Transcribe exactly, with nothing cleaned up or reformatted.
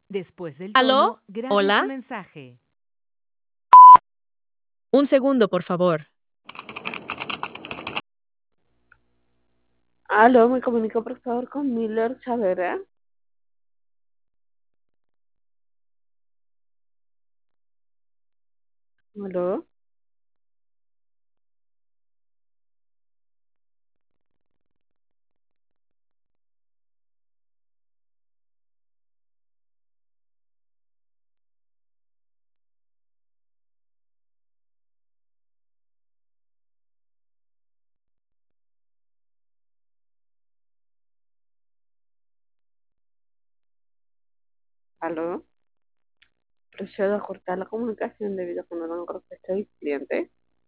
Después del ¿Aló? tono, grabe su ¿Hola? mensaje. Un segundo, por favor. Aló, me comunico por favor con Miller Chavera. Aló. Aló. Procedo a cortar la comunicación debido a que no dan respuesta del cliente.